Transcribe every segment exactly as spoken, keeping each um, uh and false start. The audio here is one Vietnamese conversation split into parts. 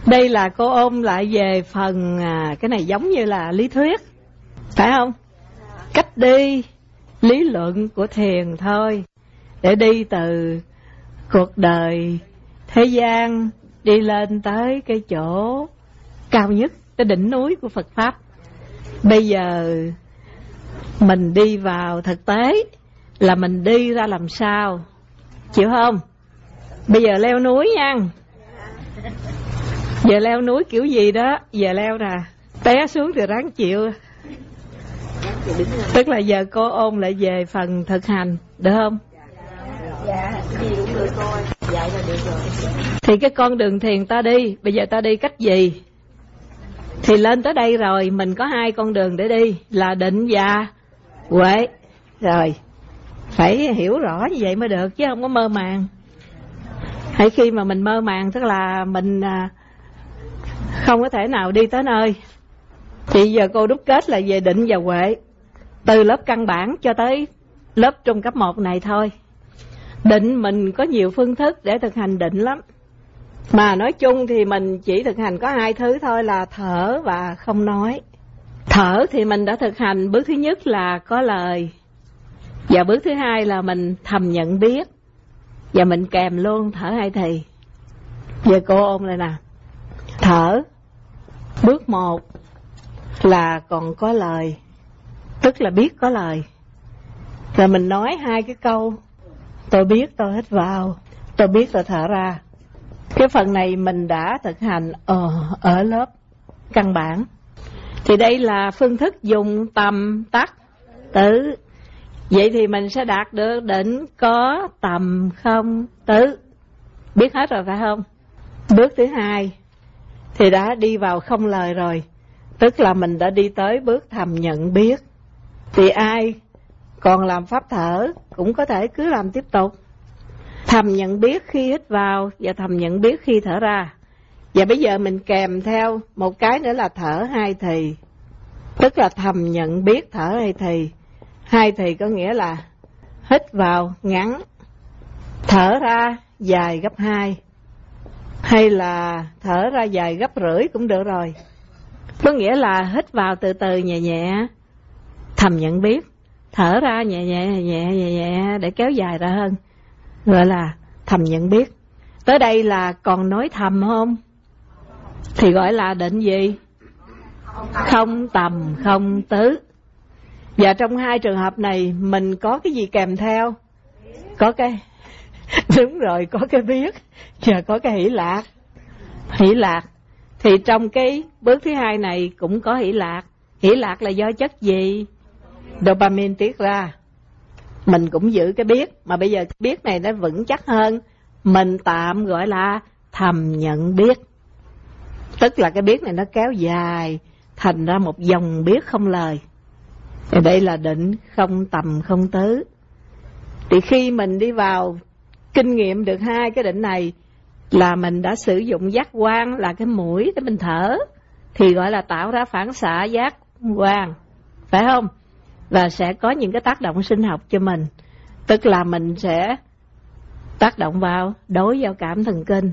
Đây là cô ôm lại về phần à, cái này giống như là lý thuyết, phải không? Cách đi lý luận của thiền thôi, để đi từ cuộc đời thế gian đi lên tới cái chỗ cao nhất, cái đỉnh núi của Phật Pháp. Bây giờ mình đi vào thực tế là mình đi ra làm sao, chịu không? Bây giờ leo núi nha. Giờ leo núi kiểu gì đó, giờ leo nè, té xuống thì ráng chịu. Tức là giờ cô ôn lại về phần thực hành, được không? Dạ, gì cũng được thôi, dạy là được rồi. Thì cái con đường thiền ta đi, bây giờ ta đi cách gì? Thì lên tới đây rồi, mình có hai con đường để đi, là định và huệ. Rồi, phải hiểu rõ như vậy mới được, chứ không có mơ màng. Hay khi mà mình mơ màng, tức là mình không có thể nào đi tới nơi. Thì giờ cô đúc kết là về định và huệ, từ lớp căn bản cho tới lớp trung cấp một này thôi. Định mình có nhiều phương thức để thực hành định lắm. Mà nói chung thì mình chỉ thực hành có hai thứ thôi, là thở và không nói. Thở thì mình đã thực hành bước thứ nhất là có lời, và bước thứ hai là mình thầm nhận biết, và mình kèm luôn thở hai thì. Giờ cô ôn lại nè. Thở, bước một là còn có lời, tức là biết có lời. Rồi mình nói hai cái câu, tôi biết tôi hít vào, tôi biết tôi thở ra. Cái phần này mình đã thực hành ở, ở lớp căn bản. Thì đây là phương thức dùng tầm tắc tứ. Vậy thì mình sẽ đạt được định có tầm không tứ. Biết hết rồi phải không? Bước thứ hai thì đã đi vào không lời rồi, tức là mình đã đi tới bước thầm nhận biết. Thì ai còn làm pháp thở cũng có thể cứ làm tiếp tục. Thầm nhận biết khi hít vào và thầm nhận biết khi thở ra. Và bây giờ mình kèm theo một cái nữa là thở hai thì, tức là thầm nhận biết thở hai thì. Hai thì có nghĩa là hít vào ngắn, thở ra dài gấp hai, hay là thở ra dài gấp rưỡi cũng được rồi. Có nghĩa là hít vào từ từ nhẹ nhẹ, thầm nhận biết, thở ra nhẹ nhẹ nhẹ nhẹ nhẹ, nhẹ để kéo dài ra hơn, gọi là thầm nhận biết. Tới đây là còn nói thầm không? Thì gọi là định gì? Không tầm không tứ. Và trong hai trường hợp này mình có cái gì kèm theo? Có cái đúng rồi, có cái biết và có cái hỷ lạc. Hỷ lạc thì trong cái bước thứ hai này cũng có hỷ lạc. Hỷ lạc là do chất gì? Dopamine tiết ra. Mình cũng giữ cái biết, mà bây giờ cái biết này nó vững chắc hơn, mình tạm gọi là thầm nhận biết. Tức là cái biết này nó kéo dài thành ra một dòng biết không lời. Thì đây là định không tầm không tứ. Thì khi mình đi vào kinh nghiệm được hai cái định này là mình đã sử dụng giác quan là cái mũi để mình thở, thì gọi là tạo ra phản xạ giác quan, phải không? Và sẽ có những cái tác động sinh học cho mình, tức là mình sẽ tác động vào đối giao cảm thần kinh.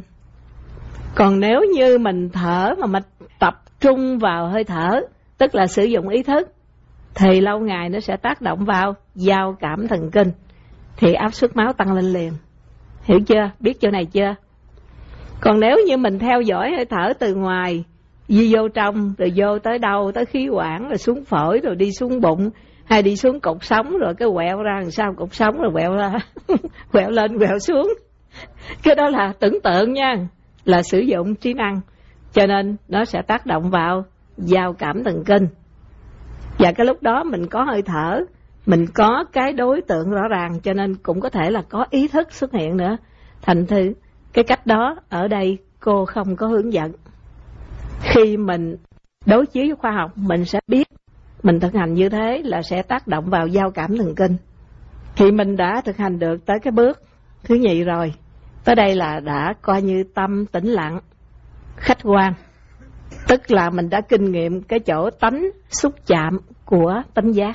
Còn nếu như mình thở mà mình tập trung vào hơi thở, tức là sử dụng ý thức, thì lâu ngày nó sẽ tác động vào giao cảm thần kinh, thì áp suất máu tăng lên liền. Hiểu chưa? Biết chỗ này chưa? Còn nếu như mình theo dõi hơi thở từ ngoài, đi vô trong, rồi vô tới đâu, tới khí quản, rồi xuống phổi, rồi đi xuống bụng, hay đi xuống cột sống, rồi cái quẹo ra làm sao cột sống, rồi quẹo ra, quẹo lên, quẹo xuống. Cái đó là tưởng tượng nha, là sử dụng trí năng, cho nên nó sẽ tác động vào giao cảm thần kinh. Và cái lúc đó mình có hơi thở, mình có cái đối tượng rõ ràng, cho nên cũng có thể là có ý thức xuất hiện nữa. Thành thử cái cách đó ở đây cô không có hướng dẫn. Khi mình đối chiếu với khoa học, mình sẽ biết mình thực hành như thế là sẽ tác động vào giao cảm thần kinh. Thì mình đã thực hành được tới cái bước thứ nhì rồi. Tới đây là đã coi như tâm tĩnh lặng, khách quan. Tức là mình đã kinh nghiệm cái chỗ tánh xúc chạm của tánh giác.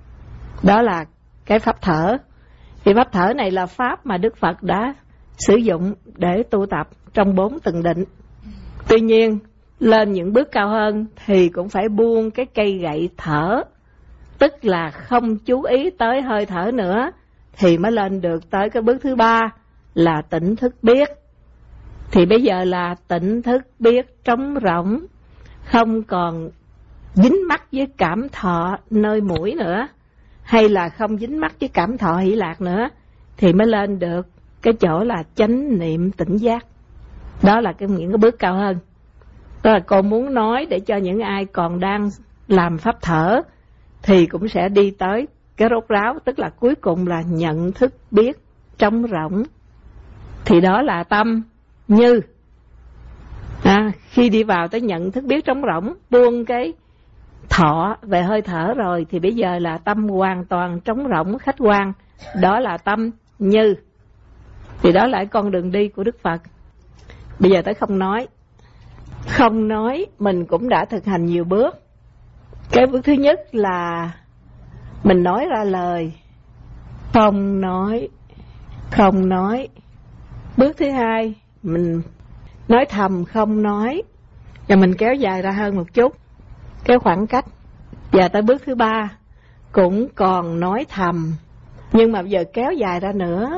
Đó là cái pháp thở. Thì pháp thở này là pháp mà Đức Phật đã sử dụng để tu tập trong bốn tầng định. Tuy nhiên, lên những bước cao hơn thì cũng phải buông cái cây gậy thở, tức là không chú ý tới hơi thở nữa, thì mới lên được tới cái bước thứ ba là tỉnh thức biết. Thì bây giờ là tỉnh thức biết trống rỗng, không còn dính mắc với cảm thọ nơi mũi nữa, hay là không dính mắc với cảm thọ hỷ lạc nữa, thì mới lên được cái chỗ là chánh niệm tỉnh giác. Đó là cái, những cái bước cao hơn. Đó là cô muốn nói để cho những ai còn đang làm pháp thở thì cũng sẽ đi tới cái rốt ráo, tức là cuối cùng là nhận thức biết trống rỗng. Thì đó là tâm như. À, khi đi vào tới nhận thức biết trống rỗng, buông cái thọ về hơi thở rồi, thì bây giờ là tâm hoàn toàn trống rỗng khách quan. Đó là tâm như. Thì đó là con đường đi của Đức Phật. Bây giờ tới không nói. Không nói mình cũng đã thực hành nhiều bước. Cái bước thứ nhất là mình nói ra lời, không nói, không nói. Bước thứ hai mình nói thầm không nói, và mình kéo dài ra hơn một chút cái khoảng cách. Và tới bước thứ ba cũng còn nói thầm, nhưng mà giờ kéo dài ra nữa,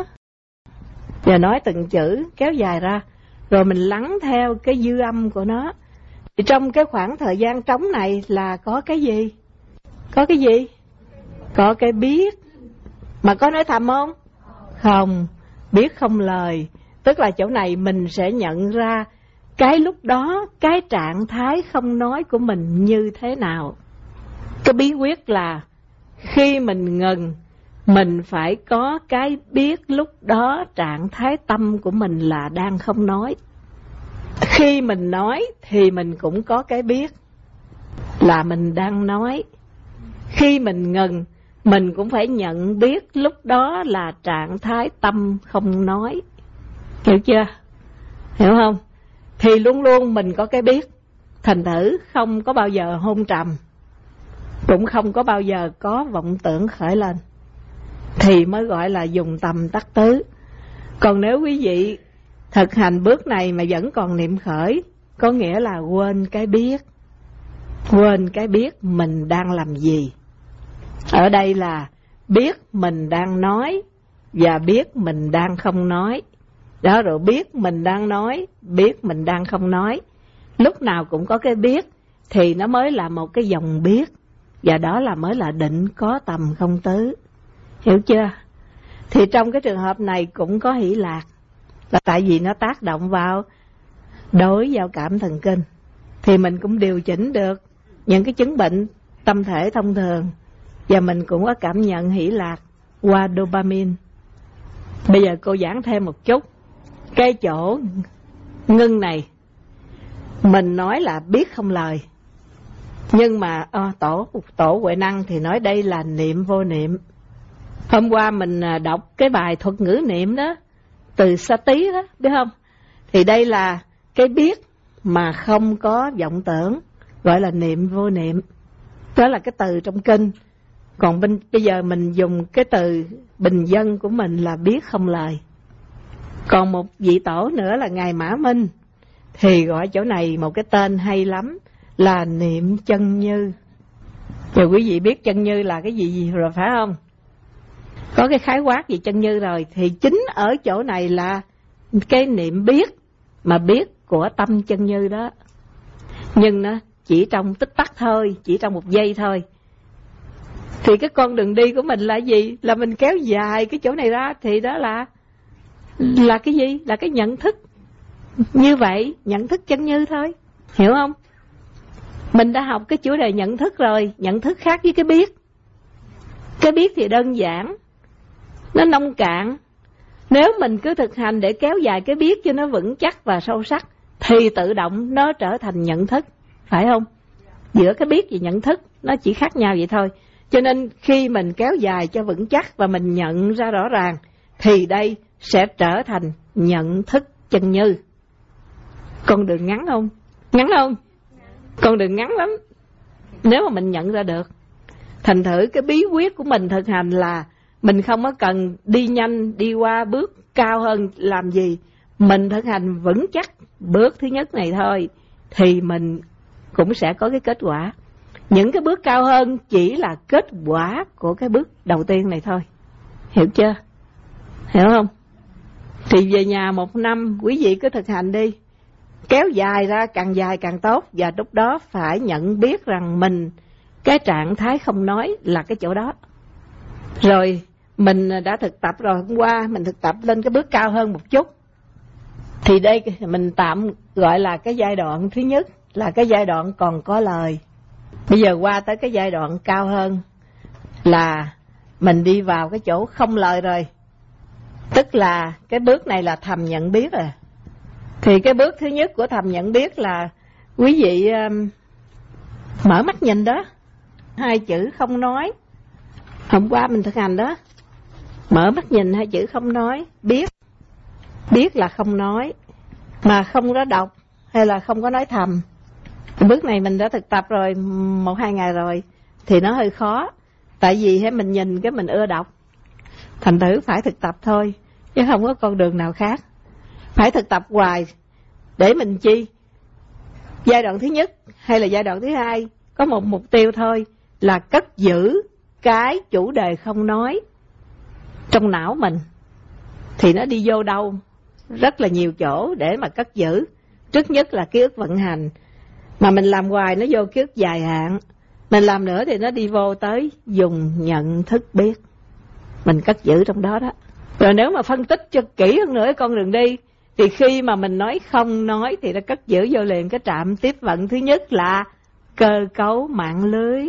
và nói từng chữ kéo dài ra, rồi mình lắng theo cái dư âm của nó. Thì trong cái khoảng thời gian trống này là có cái gì? Có cái gì? Có cái biết. Mà có nói thầm không? Không. Biết không lời. Tức là chỗ này mình sẽ nhận ra cái lúc đó, cái trạng thái không nói của mình như thế nào. Cái bí quyết là khi mình ngừng, mình phải có cái biết lúc đó trạng thái tâm của mình là đang không nói. Khi mình nói thì mình cũng có cái biết là mình đang nói. Khi mình ngừng, mình cũng phải nhận biết lúc đó là trạng thái tâm không nói. Hiểu chưa? Hiểu không? Thì luôn luôn mình có cái biết. Thành thử không có bao giờ hôn trầm, cũng không có bao giờ có vọng tưởng khởi lên, thì mới gọi là dùng tầm tắc tứ. Còn nếu quý vị thực hành bước này mà vẫn còn niệm khởi, có nghĩa là quên cái biết. Quên cái biết mình đang làm gì. Ở đây là biết mình đang nói và biết mình đang không nói. Đó, rồi biết mình đang nói, biết mình đang không nói. Lúc nào cũng có cái biết thì nó mới là một cái dòng biết. Và đó là mới là định có tầm không tứ. Hiểu chưa? Thì trong cái trường hợp này cũng có hỷ lạc, là tại vì nó tác động vào đối giao cảm thần kinh, thì mình cũng điều chỉnh được những cái chứng bệnh tâm thể thông thường, và mình cũng có cảm nhận hỷ lạc qua dopamine. Bây giờ cô giảng thêm một chút. Cái chỗ ngưng này, mình nói là biết không lời, nhưng mà à, tổ tổ Huệ Năng thì nói đây là niệm vô niệm. Hôm qua mình đọc cái bài thuật ngữ niệm đó, từ Sa Tí đó, biết không? Thì đây là cái biết mà không có vọng tưởng, gọi là niệm vô niệm. Đó là cái từ trong kinh. Còn bên, bây giờ mình dùng cái từ bình dân của mình là biết không lời. Còn một vị tổ nữa là Ngài Mã Minh, thì gọi chỗ này một cái tên hay lắm là niệm chân như. Rồi quý vị biết chân như là cái gì rồi phải không? Có cái khái quát về chân như rồi. Thì chính ở chỗ này là cái niệm biết, mà biết của tâm chân như đó. Nhưng nó chỉ trong tích tắc thôi, chỉ trong một giây thôi. Thì cái con đường đi của mình là gì? Là mình kéo dài cái chỗ này ra, thì đó là Là cái gì? Là cái nhận thức. Như vậy, nhận thức chân như thôi. Hiểu không? Mình đã học cái chủ đề nhận thức rồi. Nhận thức khác với cái biết. Cái biết thì đơn giản, nó nông cạn. Nếu mình cứ thực hành để kéo dài cái biết cho nó vững chắc và sâu sắc, thì tự động nó trở thành nhận thức. Phải không? Giữa cái biết và nhận thức nó chỉ khác nhau vậy thôi. Cho nên khi mình kéo dài cho vững chắc và mình nhận ra rõ ràng, thì đây sẽ trở thành nhận thức chân như. Con đường ngắn không? Ngắn không? Con đường ngắn lắm, nếu mà mình nhận ra được. Thành thử cái bí quyết của mình thực hành là mình không có cần đi nhanh, đi qua bước cao hơn làm gì. Mình thực hành vững chắc bước thứ nhất này thôi. thì mình cũng sẽ có cái kết quả. Những cái bước cao hơn chỉ là kết quả của cái bước đầu tiên này thôi. Hiểu chưa? Hiểu không? Thì về nhà một năm quý vị cứ thực hành đi, kéo dài ra càng dài càng tốt. Và lúc đó phải nhận biết rằng mình, cái trạng thái không nói là cái chỗ đó. Rồi mình đã thực tập rồi, hôm qua mình thực tập lên cái bước cao hơn một chút. Thì đây mình tạm gọi là cái giai đoạn thứ nhất, là cái giai đoạn còn có lời. Bây giờ qua tới cái giai đoạn cao hơn là mình đi vào cái chỗ không lời rồi. Tức là cái bước này là thầm nhận biết rồi. Thì cái bước thứ nhất của thầm nhận biết là quý vị um, mở mắt nhìn đó. Hai chữ không nói, hôm qua mình thực hành đó. Mở mắt nhìn hai chữ không nói, biết. Biết là không nói, mà không có đọc hay là không có nói thầm. Bước này mình đã thực tập rồi một hai ngày rồi, thì nó hơi khó. Tại vì hay mình nhìn cái mình ưa đọc, thành thử phải thực tập thôi, chứ không có con đường nào khác. Phải thực tập hoài để mình chi? Giai đoạn thứ nhất hay là giai đoạn thứ hai có một mục tiêu thôi, là cất giữ cái chủ đề không nói trong não mình. Thì nó đi vô đâu? Rất là nhiều chỗ để mà cất giữ. Trước nhất là ký ức vận hành, mà mình làm hoài nó vô ký ức dài hạn. Mình làm nữa thì nó đi vô tới dùng nhận thức biết. Mình cất giữ trong đó đó. Rồi nếu mà phân tích cho kỹ hơn nữa cái con đường đi, thì khi mà mình nói không nói thì nó cất giữ vô liền cái trạm tiếp vận thứ nhất là cơ cấu mạng lưới.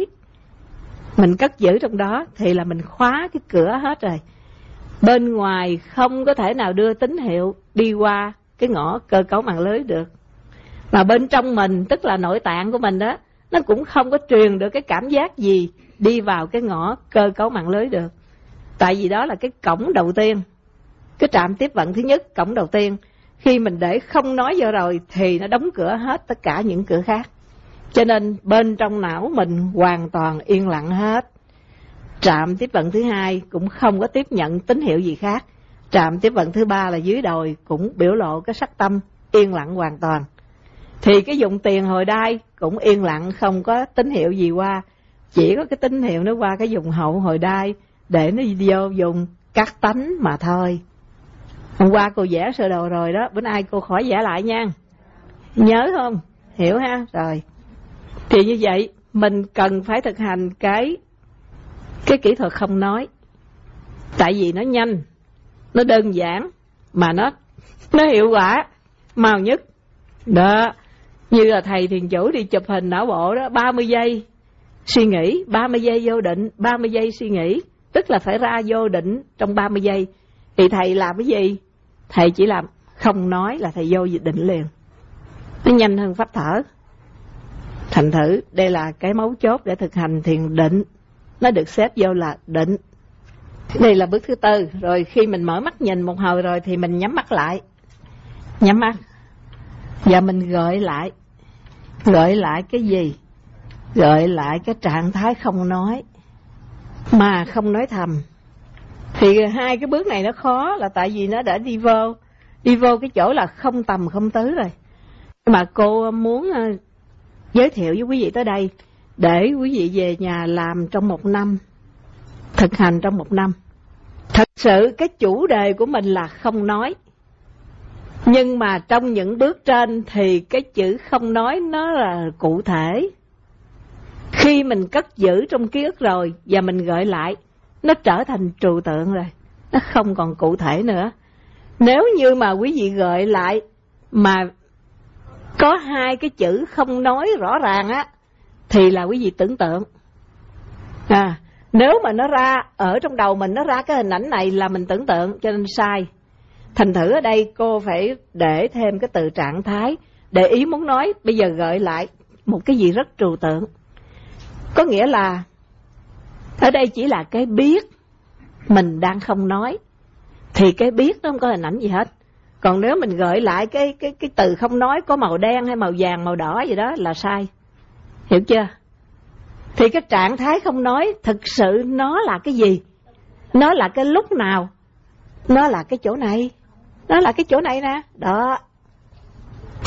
Mình cất giữ trong đó thì là mình khóa cái cửa hết rồi. Bên ngoài không có thể nào đưa tín hiệu đi qua cái ngõ cơ cấu mạng lưới được. Mà bên trong mình, tức là nội tạng của mình đó, nó cũng không có truyền được cái cảm giác gì đi vào cái ngõ cơ cấu mạng lưới được. Tại vì đó là cái cổng đầu tiên, cái trạm tiếp vận thứ nhất, cổng đầu tiên. Khi mình để không nói vô rồi thì nó đóng cửa hết tất cả những cửa khác. Cho nên bên trong não mình hoàn toàn yên lặng hết. Trạm tiếp vận thứ hai cũng không có tiếp nhận tín hiệu gì khác. Trạm tiếp vận thứ ba là dưới đồi cũng biểu lộ cái sắc tâm yên lặng hoàn toàn. Thì cái vùng tiền hồi đai cũng yên lặng, không có tín hiệu gì qua. Chỉ có cái tín hiệu nó qua cái vùng hậu hồi đai để nó vô vùng cắt tánh mà thôi. Hôm qua cô vẽ sơ đồ rồi đó, bữa nay cô khỏi vẽ lại nha. Nhớ không? Hiểu ha? Rồi. Thì như vậy mình cần phải thực hành cái cái kỹ thuật không nói. Tại vì nó nhanh, nó đơn giản, mà nó nó hiệu quả mau nhất. Đó, như là thầy thiền chủ đi chụp hình não bộ đó, ba mươi giây suy nghĩ, ba mươi giây vô định, ba mươi giây suy nghĩ. Tức là phải ra vô định trong ba mươi giây. Thì thầy làm cái gì? Thầy chỉ làm không nói là thầy vô định liền. Nó nhanh hơn pháp thở. Thành thử đây là cái mấu chốt để thực hành thiền định. Nó được xếp vô là định. Đây là bước thứ tư. Rồi khi mình mở mắt nhìn một hồi rồi thì mình nhắm mắt lại. Nhắm mắt. Và mình gợi lại. Gợi lại cái gì? Gợi lại cái trạng thái không nói, mà không nói thầm. Thì hai cái bước này nó khó là tại vì nó đã đi vô Đi vô cái chỗ là không tầm không tứ rồi. Mà cô muốn giới thiệu với quý vị tới đây để quý vị về nhà làm trong một năm, thực hành trong một năm. Thật sự cái chủ đề của mình là không nói, nhưng mà trong những bước trên thì cái chữ không nói nó là cụ thể. Khi mình cất giữ trong ký ức rồi và mình gợi lại, nó trở thành trừu tượng rồi, nó không còn cụ thể nữa. Nếu như mà quý vị gợi lại mà có hai cái chữ không nói rõ ràng á, thì là quý vị tưởng tượng. À, nếu mà nó ra ở trong đầu mình, nó ra cái hình ảnh này là mình tưởng tượng, cho nên sai. Thành thử ở đây cô phải để thêm cái từ trạng thái, để ý muốn nói. Bây giờ gợi lại một cái gì rất trừu tượng. Có nghĩa là ở đây chỉ là cái biết mình đang không nói, thì cái biết nó không có hình ảnh gì hết. Còn nếu mình gợi lại cái cái cái từ không nói có màu đen hay màu vàng, màu đỏ gì đó là sai. Hiểu chưa? Thì cái trạng thái không nói thực sự nó là cái gì? Nó là cái lúc nào? Nó là cái chỗ này. Nó là cái chỗ này nè. Đó.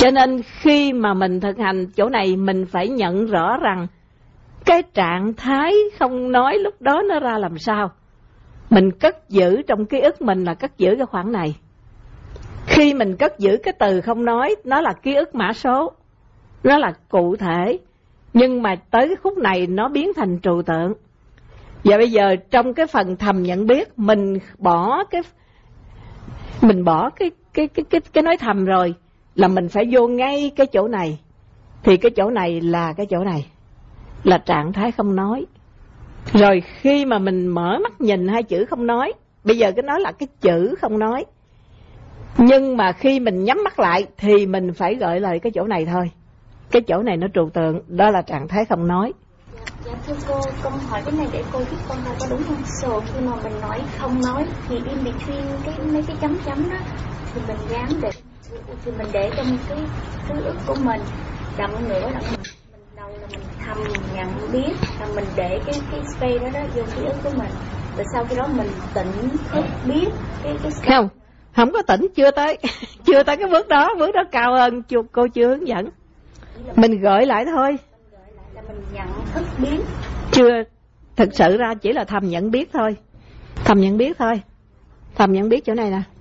Cho nên khi mà mình thực hành chỗ này, mình phải nhận rõ rằng cái trạng thái không nói lúc đó nó ra làm sao. Mình cất giữ trong ký ức mình là cất giữ cái khoảng này. Khi mình cất giữ cái từ không nói, nó là ký ức mã số, nó là cụ thể. Nhưng mà tới cái khúc này nó biến thành trừu tượng. Và bây giờ trong cái phần thầm nhận biết, mình bỏ cái mình bỏ cái cái cái cái cái nói thầm rồi, là mình phải vô ngay cái chỗ này. Thì cái chỗ này là cái chỗ này, là trạng thái không nói. Rồi khi mà mình mở mắt nhìn hai chữ không nói, bây giờ cái nói là cái chữ không nói. Nhưng mà khi mình nhắm mắt lại thì mình phải gợi lại cái chỗ này thôi. Cái chỗ này nó trừu tượng, đó là trạng thái không nói. Dạ thưa cô, con hỏi cái này để cô biết con ra có đúng không? So khi mà mình nói không nói thì in between cái mấy cái chấm chấm đó thì mình dám để thì mình để trong cái ký ức của mình. Đậm nữa là mình, mình đầu là mình thầm nhận biết, là mình để cái cái space đó đó vô ký ức của mình. Rồi sau khi đó mình tỉnh thức biết cái cái space. Không, không có tỉnh, chưa tới chưa tới cái bước đó, bước đó cao hơn cô chưa hướng dẫn. Mình gợi lại thôi. Là mình nhận thức biết. Chưa, thực sự ra chỉ là thầm nhận biết thôi. Thầm nhận biết thôi. Thầm nhận biết chỗ này nè.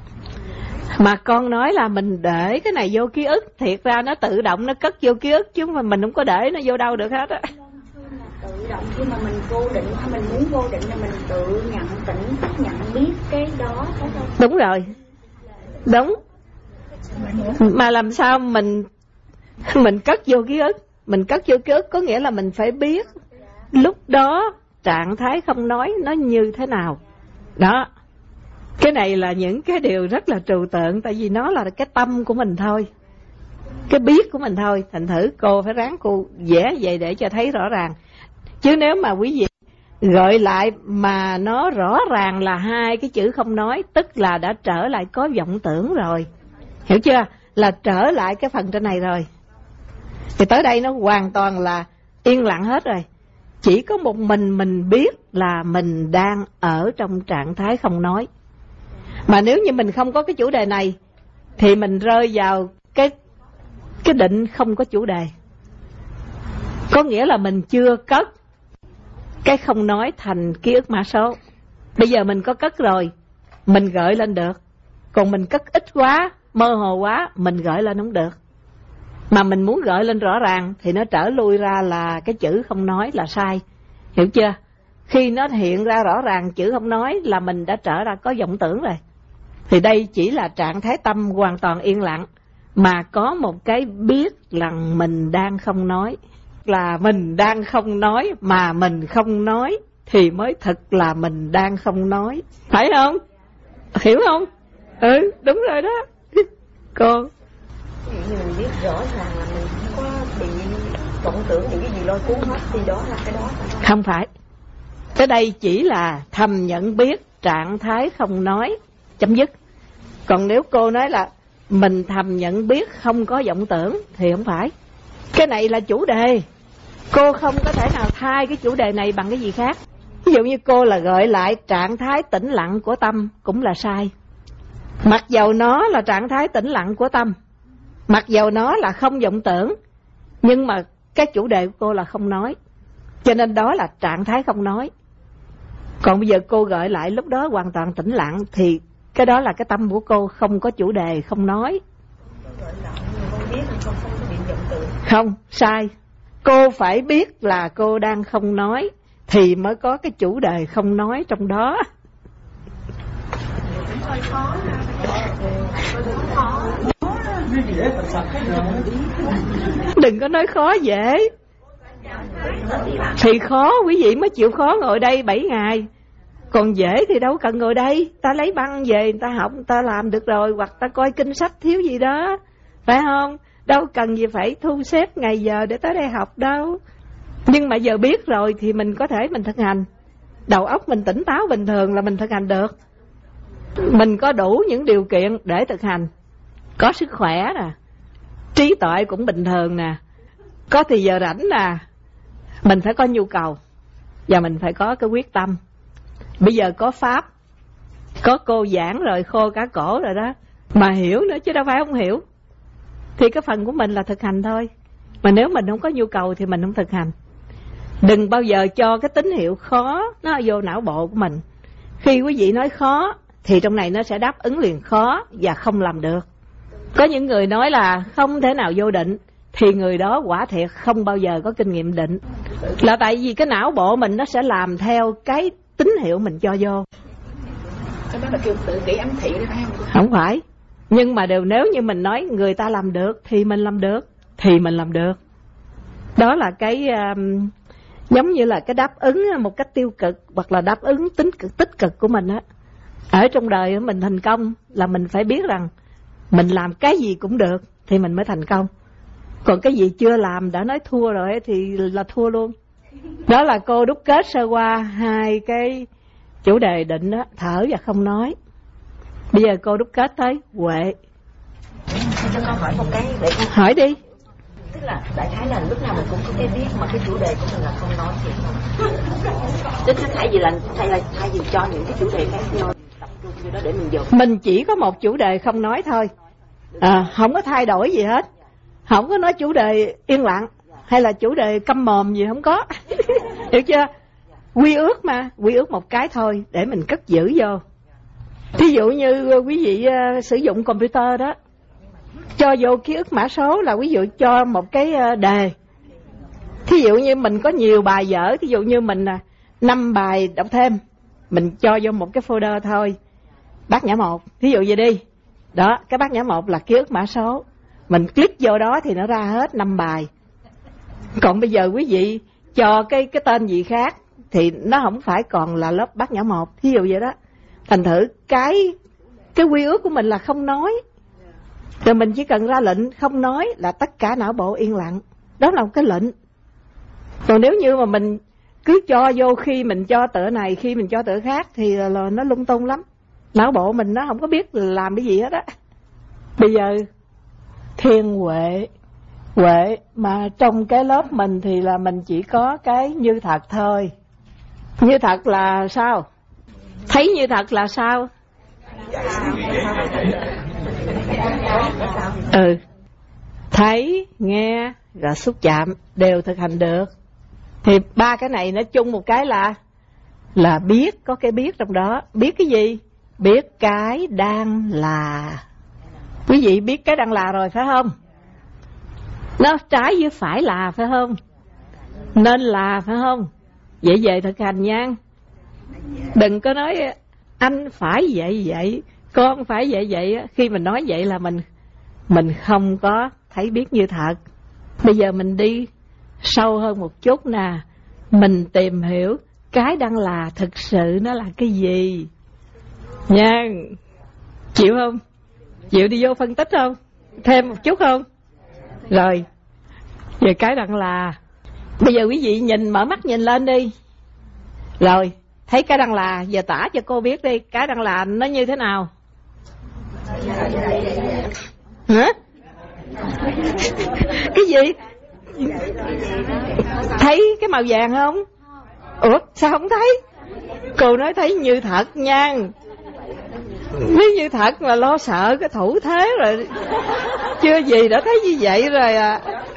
Mà con nói là mình để cái này vô ký ức, thiệt ra nó tự động nó cất vô ký ức, chứ mà mình không có để nó vô đâu được hết á. Tự động khi mà mình vô định, mình muốn vô định là mình tự nhận tỉnh thức nhận biết cái đó. Đúng rồi. Đúng. Mà làm sao mình mình cất vô ký ức, mình cất vô ký ức có nghĩa là mình phải biết lúc đó trạng thái không nói nó như thế nào. Đó. Cái này là những cái điều rất là trừu tượng, tại vì nó là cái tâm của mình thôi, cái biết của mình thôi. Thành thử cô phải ráng cô vẽ vậy để cho thấy rõ ràng. Chứ nếu mà quý vị gợi lại mà nó rõ ràng là hai cái chữ không nói, tức là đã trở lại có vọng tưởng rồi. Hiểu chưa? Là trở lại cái phần trên này rồi. Thì tới đây nó hoàn toàn là yên lặng hết rồi. Chỉ có một mình mình biết là mình đang ở trong trạng thái không nói. Mà nếu như mình không có cái chủ đề này thì mình rơi vào cái cái định không có chủ đề. Có nghĩa là mình chưa cất cái không nói thành ký ức mã số. Bây giờ mình có cất rồi, mình gợi lên được. Còn mình cất ít quá, mơ hồ quá, mình gợi lên không được. Mà mình muốn gợi lên rõ ràng thì nó trở lui ra là cái chữ không nói là sai. Hiểu chưa? Khi nó hiện ra rõ ràng chữ không nói là mình đã trở ra có vọng tưởng rồi. Thì đây chỉ là trạng thái tâm hoàn toàn yên lặng, mà có một cái biết là mình đang không nói. Là mình đang không nói mà mình không nói thì mới thật là mình đang không nói. Phải không? Hiểu không? Ừ, đúng rồi đó. Con ví dụ như mình biết rõ ràng là mình không có bị vọng tưởng những cái gì lôi cuốn hết thì đó là cái đó. Không phải. Cái đây chỉ là thầm nhận biết trạng thái không nói, chấm dứt. Còn nếu cô nói là mình thầm nhận biết không có vọng tưởng thì không phải. Cái này là chủ đề. Cô không có thể nào thay cái chủ đề này bằng cái gì khác. Ví dụ như cô là gợi lại trạng thái tĩnh lặng của tâm cũng là sai. Mặc dầu nó là trạng thái tĩnh lặng của tâm, mặc dầu nó là không vọng tưởng, nhưng mà cái chủ đề của cô là không nói, cho nên đó là trạng thái không nói. Còn bây giờ cô gợi lại lúc đó hoàn toàn tĩnh lặng thì cái đó là cái tâm của cô không có chủ đề, không nói. Không, sai. Cô phải biết là cô đang không nói thì mới có cái chủ đề không nói trong đó. Đừng có nói khó dễ. Thì khó quý vị mới chịu khó ngồi đây bảy ngày. Còn dễ thì đâu cần ngồi đây. Ta lấy băng về, ta học, ta làm được rồi. Hoặc ta coi kinh sách thiếu gì đó. Phải không? Đâu cần gì phải thu xếp ngày giờ để tới đây học đâu. Nhưng mà giờ biết rồi thì mình có thể mình thực hành. Đầu óc mình tỉnh táo bình thường là mình thực hành được. Mình có đủ những điều kiện để thực hành. Có sức khỏe nè, trí tuệ cũng bình thường nè, có thì giờ rảnh nè. Mình phải có nhu cầu và mình phải có cái quyết tâm. Bây giờ có pháp, có cô giảng rồi khô cả cổ rồi đó, mà hiểu nữa chứ đâu phải không hiểu. thì cái phần của mình là thực hành thôi. Mà nếu mình không có nhu cầu thì mình không thực hành. Đừng bao giờ cho cái tín hiệu khó nó vô não bộ của mình. Khi quý vị nói khó thì trong này nó sẽ đáp ứng liền khó và không làm được. Có những người nói là không thể nào vô định, thì người đó quả thiệt không bao giờ có kinh nghiệm định. Là tại vì cái não bộ mình nó sẽ làm theo cái tín hiệu mình cho vô. Cái đó là kêu tự kỷ ám thị đấy phải không? Không phải. Nhưng mà đều nếu như mình nói người ta làm được thì mình làm được, thì mình làm được. Đó là cái um, giống như là cái đáp ứng một cách tiêu cực hoặc là đáp ứng tính cực, tích cực của mình á. Ở trong đời mình thành công là mình phải biết rằng mình làm cái gì cũng được thì mình mới thành công. Còn cái gì chưa làm đã nói thua rồi thì là thua luôn. Đó là cô đúc kết sơ qua hai cái chủ đề định đó, thở và không nói. Bây giờ cô đúc kết tới huệ. Cho con hỏi một cái để con... Hỏi đi. Tức là đại khái là lúc nào mình cũng có cái biết mà cái chủ đề của mình là không nói thì không. Tức là thay vì là thay là thay vì cho những cái chủ đề khác nhau tập trung vô đó để mình dùng. Mình chỉ có một chủ đề không nói thôi. À, không có thay đổi gì hết. Không có nói chủ đề yên lặng hay là chủ đề câm mồm gì không có. Hiểu chưa? Quy ước mà, quy ước một cái thôi để mình cất giữ vô. Thí dụ như quý vị uh, sử dụng computer đó, cho vô ký ức mã số là quý vị cho một cái uh, đề. Thí dụ như mình có nhiều bài dở, thí dụ như mình uh, năm bài đọc thêm, mình cho vô một cái folder thôi. Bát nhã một, thí dụ vậy đi. Đó, cái bát nhã một là ký ức mã số. Mình click vô đó thì nó ra hết năm bài. Còn bây giờ quý vị cho cái cái tên gì khác thì nó không phải còn là lớp bát nhã một, thí dụ vậy đó. Thành thử cái cái quy ước của mình là không nói. Rồi mình chỉ cần ra lệnh không nói là tất cả não bộ yên lặng. Đó là một cái lệnh. Còn nếu như mà mình cứ cho vô khi mình cho tựa này, khi mình cho tựa khác thì là, là nó lung tung lắm. Não bộ mình nó không có biết làm cái gì hết á. Bây giờ thiên huệ. Huệ mà trong cái lớp mình thì là mình chỉ có cái như thật thôi. Như thật là sao? Thấy như thật là sao? Ừ. Thấy, nghe, rồi xúc chạm đều thực hành được. Thì ba cái này nó chung một cái là là biết, có cái biết trong đó. Biết cái gì? Biết cái đang là. Quý vị biết cái đang là rồi phải không? Nó trái với phải là phải không? Nên là phải không? Vậy về thực hành nha. Đừng có nói anh phải vậy vậy, con phải vậy vậy. Khi mình nói vậy là mình mình không có thấy biết như thật. Bây giờ mình đi sâu hơn một chút nè. Mình tìm hiểu cái đang là thực sự nó là cái gì nha. Chịu không? Chịu đi vô phân tích không? Thêm một chút không? Rồi. Về cái đang là. Bây giờ quý vị nhìn, mở mắt nhìn lên đi. Rồi, thấy cái đang là, giờ tả cho cô biết đi, cái đang là nó như thế nào? Hả? Cái gì? Thấy cái màu vàng không? Ủa, sao không thấy? Cô nói thấy như thật nha. Nếu như thật mà lo sợ cái thủ thế rồi. Chưa gì đã thấy như vậy rồi à.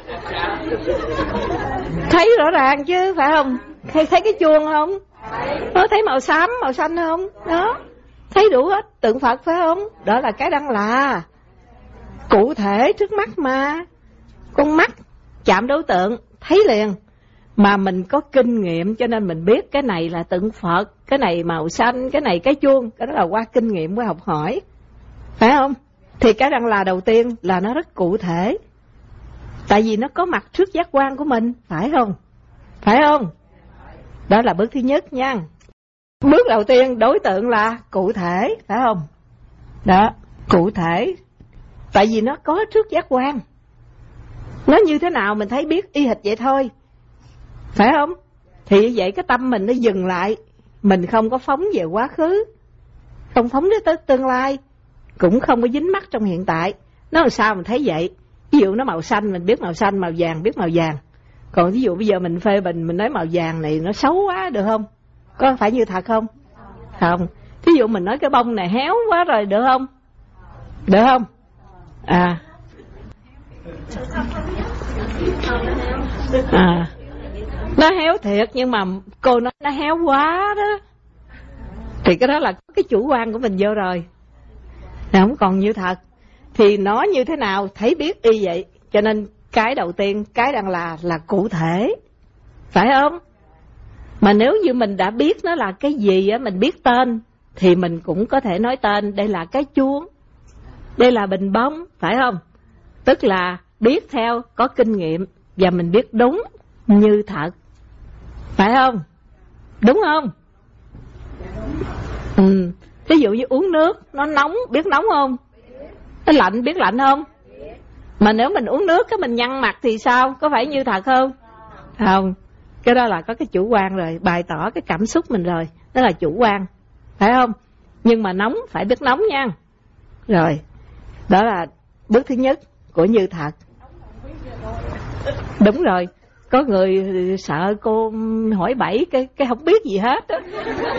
Thấy rõ ràng chứ, phải không? Thấy, thấy cái chuông không? Nó thấy màu xám, màu xanh không? Đó. Thấy đủ hết, tượng Phật phải không? Đó là cái đang là. Cụ thể trước mắt mà. Con mắt chạm đối tượng, thấy liền. Mà mình có kinh nghiệm cho nên mình biết cái này là tượng Phật, cái này màu xanh, cái này cái chuông. Cái đó là qua kinh nghiệm, qua học hỏi. Phải không? Thì cái đang là đầu tiên là nó rất cụ thể. Tại vì nó có mặt trước giác quan của mình, phải không? Phải không? Đó là bước thứ nhất nha. Bước đầu tiên đối tượng là cụ thể, phải không? Đó, cụ thể. Tại vì nó có trước giác quan. Nó như thế nào mình thấy biết y hệt vậy thôi. Phải không? Thì vậy cái tâm mình nó dừng lại. Mình không có phóng về quá khứ, không phóng tới tương lai, cũng không có dính mắc trong hiện tại. Nó làm sao mình thấy vậy? Ví dụ nó màu xanh, mình biết màu xanh, màu vàng, biết màu vàng. Còn ví dụ bây giờ mình phê bình, mình nói màu vàng này nó xấu quá, được không? Có phải như thật không? Không. Ví dụ mình nói cái bông này héo quá rồi, được không? Được không? À. À, nó héo thiệt, nhưng mà cô nói nó héo quá đó, thì cái đó là cái chủ quan của mình vô rồi, không còn như thật. Thì nó như thế nào thấy biết y vậy. Cho nên cái đầu tiên, cái đang là là cụ thể, phải không? Mà nếu như mình đã biết nó là cái gì á, mình biết tên, thì mình cũng có thể nói tên. Đây là cái chuông, đây là bình bông, phải không? Tức là biết theo có kinh nghiệm, và mình biết đúng như thật, phải không? Đúng không? Ừ. Ví dụ như uống nước, nó nóng, biết nóng không? Nó lạnh, biết lạnh không? Mà nếu mình uống nước cái mình nhăn mặt thì sao? Có phải như thật không? Không. Cái đó là có cái chủ quan rồi, bày tỏ cái cảm xúc mình rồi, đó là chủ quan, phải không? Nhưng mà nóng phải biết nóng nha. Rồi, đó là bước thứ nhất của như thật. Đúng rồi, có người sợ cô hỏi bậy cái cái không biết gì hết đó.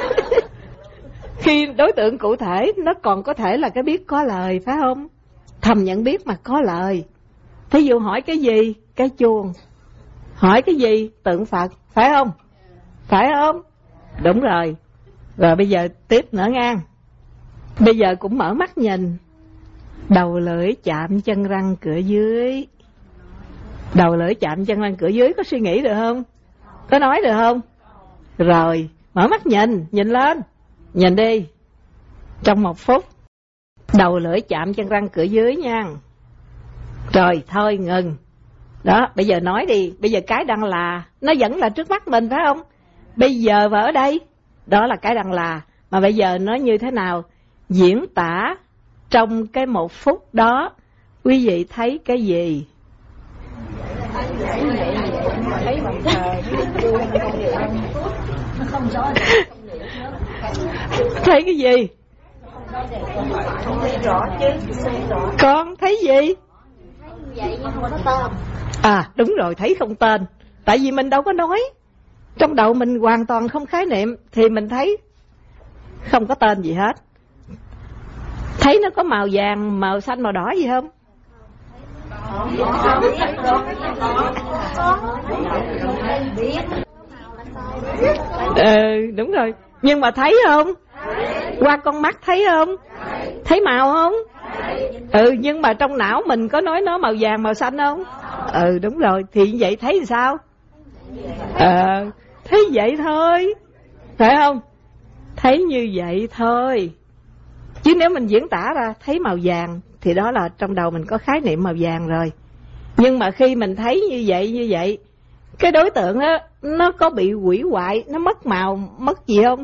Khi đối tượng cụ thể nó còn có thể là cái biết có lời, phải không? Thầm nhận biết mà có lời. Thí dụ hỏi cái gì? Cái chuông. Hỏi cái gì? Tượng Phật, phải không? Phải không? Đúng rồi. Rồi bây giờ tiếp nữa nha. Bây giờ cũng mở mắt nhìn. Đầu lưỡi chạm chân răng cửa dưới. Đầu lưỡi chạm chân răng cửa dưới, có suy nghĩ được không? Có nói được không? Rồi, mở mắt nhìn, nhìn lên. Nhìn đi. Trong một phút. Đầu lưỡi chạm chân răng cửa dưới nha. Rồi, thôi ngừng. Đó, bây giờ nói đi. Bây giờ cái đang là, nó vẫn là trước mắt mình, phải không? Bây giờ và ở đây, đó là cái đang là. Mà bây giờ nó như thế nào? Diễn tả trong cái một phút đó, quý vị thấy cái gì? Thấy cái gì? Con thấy gì? À đúng rồi, thấy không tên. Tại vì mình đâu có nói. Trong đầu mình hoàn toàn không khái niệm, thì mình thấy không có tên gì hết. Thấy nó có màu vàng, màu xanh, màu đỏ gì không? Ừ, đúng rồi. Nhưng mà thấy không? Qua con mắt thấy không? Thấy màu không? Ừ, nhưng mà trong não mình có nói nó màu vàng, màu xanh không? Ừ, đúng rồi. Thì vậy thấy thì sao? Ờ, thấy vậy thôi, phải không? Thấy như vậy thôi. Chứ nếu mình diễn tả ra thấy màu vàng thì đó là trong đầu mình có khái niệm màu vàng rồi. Nhưng mà khi mình thấy như vậy như vậy, cái đối tượng á nó có bị hủy hoại, nó mất màu, mất gì không?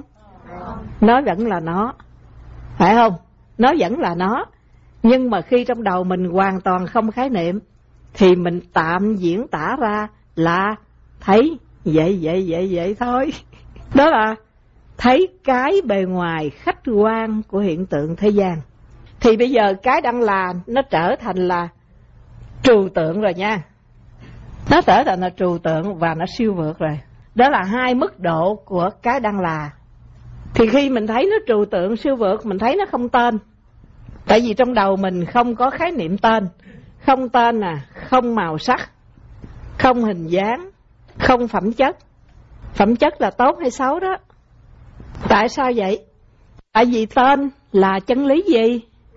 Nó vẫn là nó, phải không? Nó vẫn là nó. Nhưng mà khi trong đầu mình hoàn toàn không khái niệm thì mình tạm diễn tả ra là thấy vậy vậy vậy vậy thôi. Đó là thấy cái bề ngoài khách quan của hiện tượng thế gian. Thì bây giờ cái đang là nó trở thành là trừu tượng rồi nha. Nó trở thành là trừu tượng và nó siêu vượt rồi. Đó là hai mức độ của cái đang là. Thì khi mình thấy nó trừu tượng siêu vượt, mình thấy nó không tên. Tại vì trong đầu mình không có khái niệm tên. Không tên à, không màu sắc, không hình dáng, không phẩm chất. Phẩm chất là tốt hay xấu đó. Tại sao vậy? Tại vì tên là chân lý gì?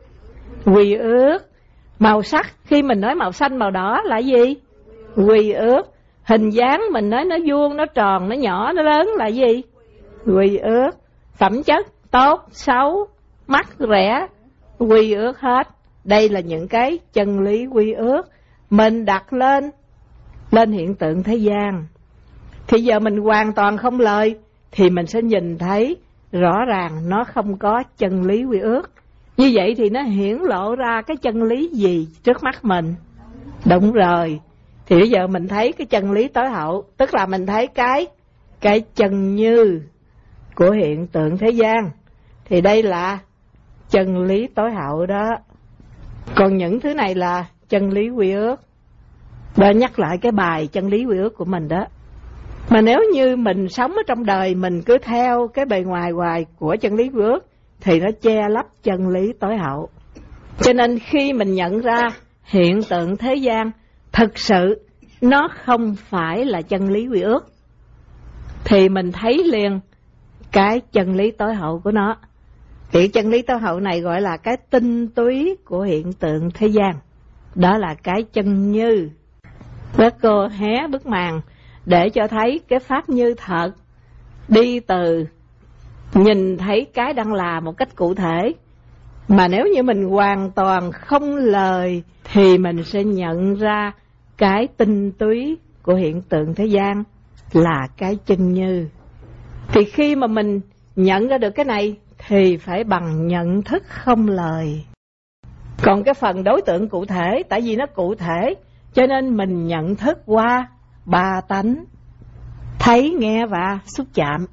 Quy ước. Màu sắc, khi mình nói màu xanh màu đỏ là gì? Quy ước. Hình dáng mình nói nó vuông, nó tròn, nó nhỏ, nó lớn là gì? Quy ước. Phẩm chất tốt, xấu, mắc, rẻ, quy ước hết. Đây là những cái chân lý quy ước mình đặt lên lên hiện tượng thế gian. Thì giờ mình hoàn toàn không lời thì mình sẽ nhìn thấy rõ ràng nó không có chân lý quy ước. Như vậy thì nó hiển lộ ra cái chân lý gì trước mắt mình? Đúng rồi. Thì bây giờ mình thấy cái chân lý tối hậu, tức là mình thấy cái cái chân như của hiện tượng thế gian. Thì đây là chân lý tối hậu đó. Còn những thứ này là chân lý quy ước. Đó, nhắc lại cái bài chân lý quy ước của mình đó. Mà nếu như mình sống ở trong đời mình cứ theo cái bề ngoài hoài của chân lý quy ước thì nó che lấp chân lý tối hậu. Cho nên khi mình nhận ra hiện tượng thế gian thực sự nó không phải là chân lý quy ước, thì mình thấy liền cái chân lý tối hậu của nó. Thì chân lý tối hậu này gọi là cái tinh túy của hiện tượng thế gian. Đó là cái chân như. Các cô hé bức màn để cho thấy cái pháp như thật, đi từ nhìn thấy cái đang là một cách cụ thể. Mà nếu như mình hoàn toàn không lời thì mình sẽ nhận ra cái tinh túy của hiện tượng thế gian là cái chân như. Thì khi mà mình nhận ra được cái này thì phải bằng nhận thức không lời. Còn cái phần đối tượng cụ thể, tại vì nó cụ thể cho nên mình nhận thức qua ba tánh thấy, nghe và xúc chạm.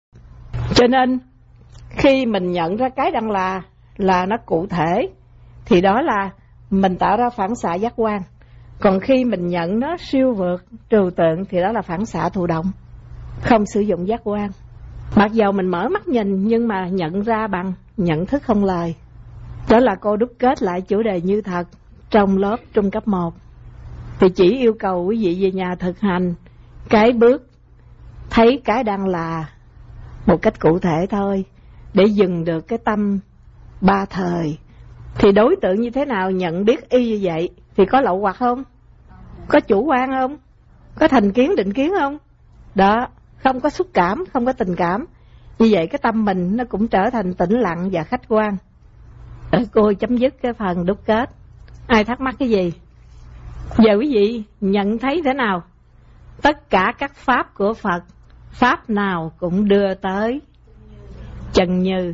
Cho nên khi mình nhận ra cái đang là là nó cụ thể thì đó là mình tạo ra phản xạ giác quan. Còn khi mình nhận nó siêu vượt trừu tượng thì đó là phản xạ thụ động, không sử dụng giác quan. Mặc dầu mình mở mắt nhìn nhưng mà nhận ra bằng nhận thức không lời. Đó là cô đúc kết lại chủ đề như thật trong lớp trung cấp một. Thì chỉ yêu cầu quý vị về nhà thực hành cái bước thấy cái đang là một cách cụ thể thôi, để dừng được cái tâm ba thời. Thì đối tượng như thế nào nhận biết y như vậy thì có lậu hoặc không? Có chủ quan không? Có thành kiến định kiến không? Đó, không có xúc cảm, không có tình cảm. Như vậy cái tâm mình nó cũng trở thành tĩnh lặng và khách quan. Để cô chấm dứt cái phần đúc kết. Ai thắc mắc cái gì? Giờ quý vị nhận thấy thế nào? Tất cả các pháp của Phật, pháp nào cũng đưa tới chân như.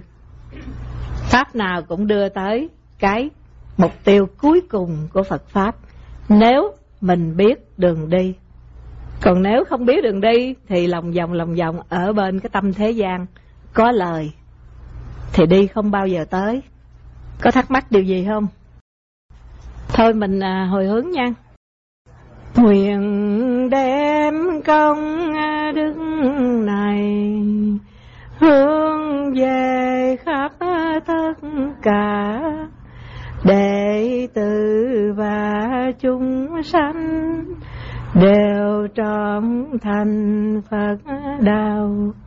Pháp nào cũng đưa tới cái mục tiêu cuối cùng của Phật Pháp, nếu mình biết đường đi. Còn nếu không biết đường đi thì lòng vòng lòng vòng ở bên cái tâm thế gian có lời thì đi không bao giờ tới. Có thắc mắc điều gì không? Thôi mình à, hồi hướng nha. Nguyện đem công đức này hướng về khắp tất cả đệ tử và chúng sanh đều trọn thành Phật đạo.